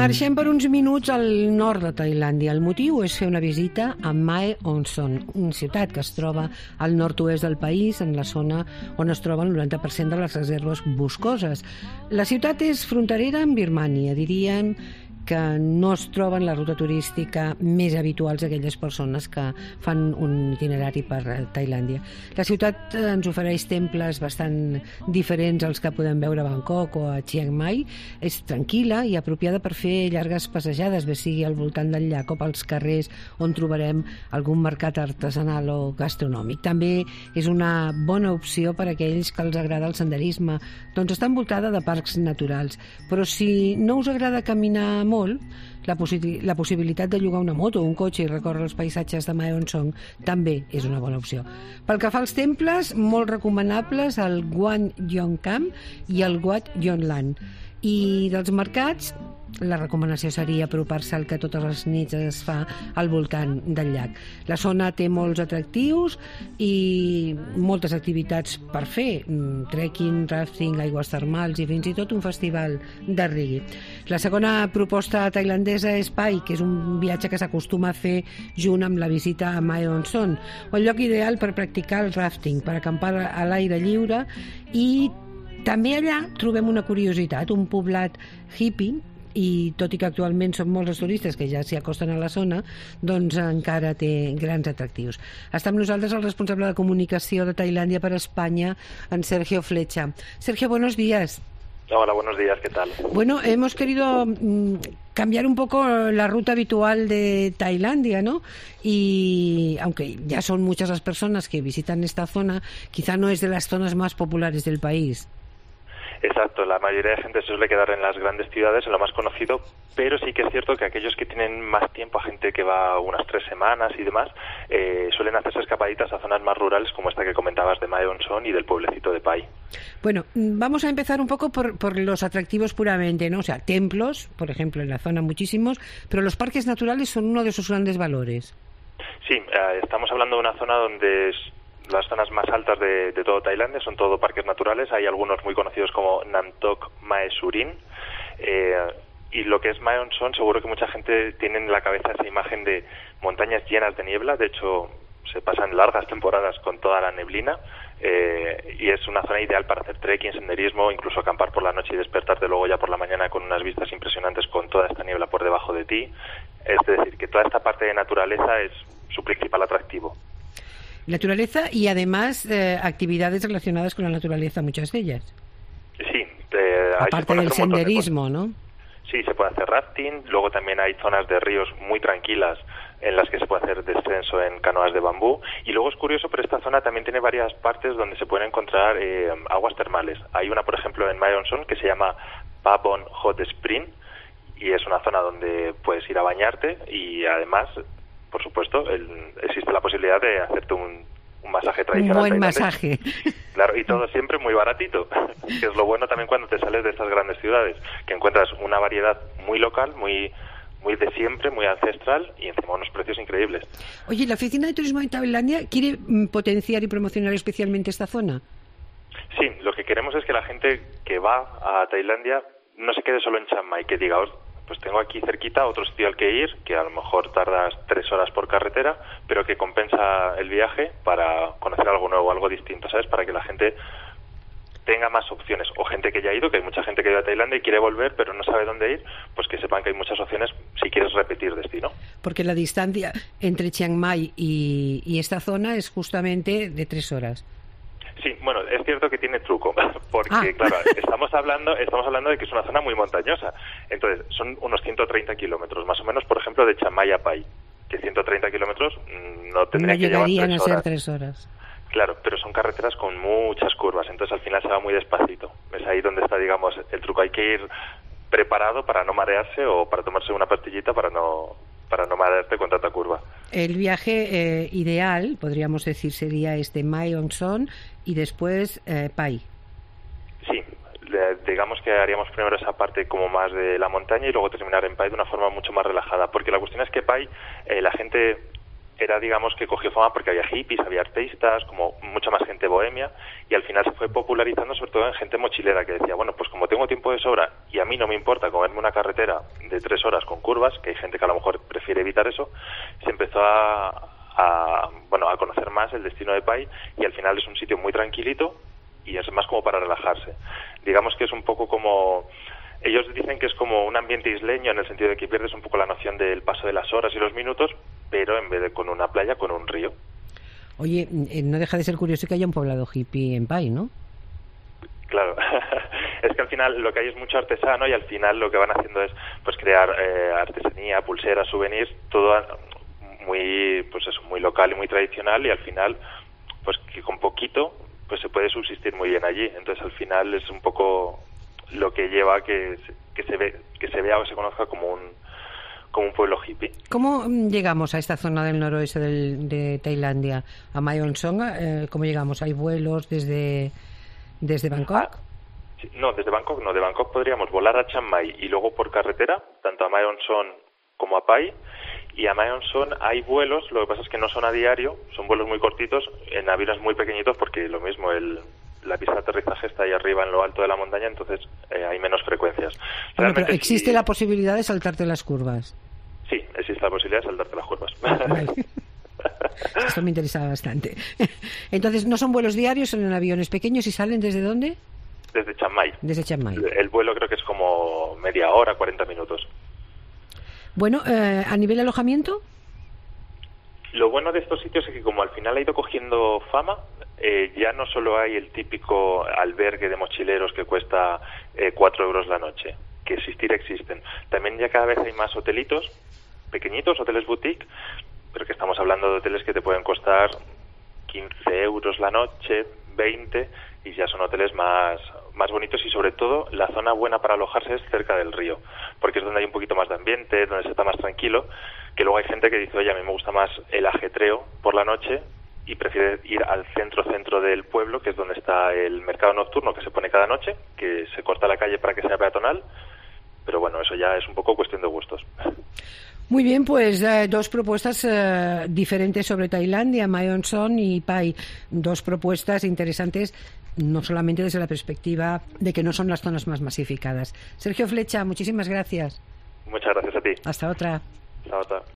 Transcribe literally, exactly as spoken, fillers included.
Marxem per uns minuts al nord de Tailàndia. El motiu és fer una visita a Mae On Son, una ciutat que es troba al nord-oest del país, en la zona on es troba el noranta per cent de les reserves boscoses. La ciutat és fronterera amb Birmània, dirien que no es troben la ruta turística més habituals d'aquelles persones que fan un itinerari per Tailàndia. La ciutat ens ofereix temples bastant diferents als que podem veure a Bangkok o a Chiang Mai. És tranquil·la i apropiada per fer llargues passejades, bé sigui al voltant del llac o pels carrers on trobarem algun mercat artesanal o gastronòmic. També és una bona opció per a aquells que els agrada el senderisme, doncs està envoltada de parcs naturals. Però si no us agrada caminar molt, La, possi- la possibilitat de llogar una moto o un cotxe i recórrer els paisatges de Mae On Son també és una bona opció. Pel que fa als temples, molt recomanables el Wat Yon Kam i el Wat Yon Lan. I dels mercats, la recomanació seria apropar-se al que totes les nits es fa al voltant del llac. La zona té molts atractius i moltes activitats per fer, trekking, rafting, aigües termals i fins i tot un festival de reggae. La segona proposta tailandesa és Pai, que és un viatge que s'acostuma a fer junt amb la visita a Mae On Son, un lloc ideal per practicar el rafting, per acampar a l'aire lliure, i també allà trobem una curiositat, un poblat hippie, i tot i que actualment són molts els turistes que ja s'hi acosten a la zona, doncs encara té grans atractius. Està amb nosaltres el responsable de comunicació de Tailàndia per Espanya, en Sergio Flecha. Sergio, buenos días. Hola, buenos días, ¿qué tal? Bueno, hemos querido mmm, cambiar un poco la ruta habitual de Tailandia, ¿no? Y aunque ya son muchas las personas que visitan esta zona, quizá no es de las zonas más populares del país. Exacto, la mayoría de gente se suele quedar en las grandes ciudades, en lo más conocido, pero sí que es cierto que aquellos que tienen más tiempo, a gente que va unas tres semanas y demás, eh, suelen hacerse escapaditas a zonas más rurales como esta que comentabas de Mae On Son y del pueblecito de Pai. Bueno, vamos a empezar un poco por, por los atractivos puramente, ¿no? O sea, templos, por ejemplo, en la zona muchísimos, pero los parques naturales son uno de sus grandes valores. Sí, eh, estamos hablando de una zona donde es las zonas más altas de, de todo Tailandia, son todo parques naturales. Hay algunos muy conocidos como Nam Tok Mae Surin, eh, y lo que es Mae On Son, seguro que mucha gente tiene en la cabeza esa imagen de montañas llenas de niebla. De hecho, se pasan largas temporadas con toda la neblina, eh, y es una zona ideal para hacer trekking, senderismo, incluso acampar por la noche y despertarte luego ya por la mañana con unas vistas impresionantes con toda esta niebla por debajo de ti. Es decir, que toda esta parte de naturaleza es su principal atractivo. Naturaleza y además eh, actividades relacionadas con la naturaleza, muchas de ellas. Sí. Eh, Aparte del senderismo, ¿no? Sí, se puede hacer rafting. Luego también hay zonas de ríos muy tranquilas en las que se puede hacer descenso en canoas de bambú. Y luego es curioso, pero esta zona también tiene varias partes donde se pueden encontrar eh, aguas termales. Hay una, por ejemplo, en Mae On Son que se llama Pa Bon Hot Spring, y es una zona donde puedes ir a bañarte y además, por supuesto, el, existe la posibilidad de hacerte un, un masaje tradicional. Un buen masaje. Claro, y todo siempre muy baratito, que es lo bueno también cuando te sales de estas grandes ciudades, que encuentras una variedad muy local, muy muy de siempre, muy ancestral y encima unos precios increíbles. Oye, ¿la Oficina de Turismo de Tailandia quiere mm, potenciar y promocionar especialmente esta zona? Sí, lo que queremos es que la gente que va a Tailandia no se quede solo en Chiang Mai, que diga, pues tengo aquí cerquita otro sitio al que ir, que a lo mejor tardas tres horas por carretera, pero que compensa el viaje para conocer algo nuevo, algo distinto, ¿sabes? Para que la gente tenga más opciones. O gente que ya ha ido, que hay mucha gente que ha ido a Tailandia y quiere volver, pero no sabe dónde ir, pues que sepan que hay muchas opciones si quieres repetir destino. Porque la distancia entre Chiang Mai y, y esta zona es justamente de tres horas. Sí, bueno, es cierto que tiene truco, porque ah. claro, estamos hablando, estamos hablando de que es una zona muy montañosa. Entonces, son unos ciento treinta kilómetros, más o menos, por ejemplo, de Chiang Mai a Pai, que ciento treinta kilómetros no tendría no que llevar llegarían tres a ser horas. tres horas. Claro, pero son carreteras con muchas curvas, entonces al final se va muy despacito. Es ahí donde está, digamos, el truco. Hay que ir preparado para no marearse o para tomarse una pastillita para no para no marearte con tanta curva. El viaje eh, ideal, podríamos decir, sería este Mae On Son y después eh, Pai. Sí, le, digamos que haríamos primero esa parte como más de la montaña y luego terminar en Pai de una forma mucho más relajada, porque la cuestión es que Pai, eh, la gente era, digamos, que cogió fama porque había hippies, había artistas, como mucha más gente bohemia, y al final se fue popularizando sobre todo en gente mochilera que decía, bueno, pues como tengo tiempo de sobra y a mí no me importa comerme una carretera de tres horas con curvas, que hay gente que a lo mejor prefiere evitar eso, se empezó a, a bueno, a conocer más el destino de Pai, y al final es un sitio muy tranquilito y es más como para relajarse. Digamos que es un poco como... Ellos dicen que es como un ambiente isleño en el sentido de que pierdes un poco la noción del paso de las horas y los minutos, pero en vez de con una playa, con un río. Oye, no deja de ser curioso que haya un poblado hippie en Pai, ¿no? Claro, es que al final lo que hay es mucho artesano y al final lo que van haciendo es pues crear eh, artesanía, pulseras, souvenirs, todo muy, pues eso, muy local y muy tradicional, y al final pues que con poquito pues se puede subsistir muy bien allí. Entonces al final es un poco lo que lleva a que, que se ve, que se vea o se conozca como un como un pueblo hippie. ¿Cómo llegamos a esta zona del noroeste del, de Tailandia, a Mae Hong Son? Eh, ¿Cómo llegamos? ¿Hay vuelos desde desde Bangkok? Ah, sí, no, desde Bangkok no. De Bangkok podríamos volar a Chiang Mai y luego por carretera, tanto a Mae Hong Son como a Pai. Y a Mae Hong Son hay vuelos, lo que pasa es que no son a diario, son vuelos muy cortitos, en aviones muy pequeñitos, porque lo mismo, el la pista de aterrizaje está ahí arriba en lo alto de la montaña, entonces eh, hay menos frecuencias. Bueno, pero ¿existe sí, la posibilidad de saltarte las curvas? Sí, existe la posibilidad de saltarte las curvas. Vale. Esto me interesaba bastante. Entonces, ¿no son vuelos diarios, son en aviones pequeños y salen desde dónde? Desde Chiang Mai. Desde Chiang Mai. El vuelo creo que es como media hora, cuarenta minutos. Bueno, eh, ¿a nivel alojamiento? Lo bueno de estos sitios es que como al final ha ido cogiendo fama, eh, ya no solo hay el típico albergue de mochileros que cuesta eh, cuatro euros la noche, que existir existen. También ya cada vez hay más hotelitos, pequeñitos, hoteles boutique, pero que estamos hablando de hoteles que te pueden costar quince euros la noche, veinte, y ya son hoteles más, más bonitos, y sobre todo la zona buena para alojarse es cerca del río, porque es donde hay un poquito más de ambiente, donde se está más tranquilo, que luego hay gente que dice, oye, a mí me gusta más el ajetreo por la noche y prefiere ir al centro-centro del pueblo, que es donde está el mercado nocturno que se pone cada noche, que se corta la calle para que sea peatonal, pero bueno, eso ya es un poco cuestión de gustos. Muy bien, pues eh, dos propuestas eh, diferentes sobre Tailandia, Mae Hong Son y Pai. Dos propuestas interesantes, no solamente desde la perspectiva de que no son las zonas más masificadas. Sergio Flecha, muchísimas gracias. Muchas gracias a ti. Hasta otra. Hasta otra.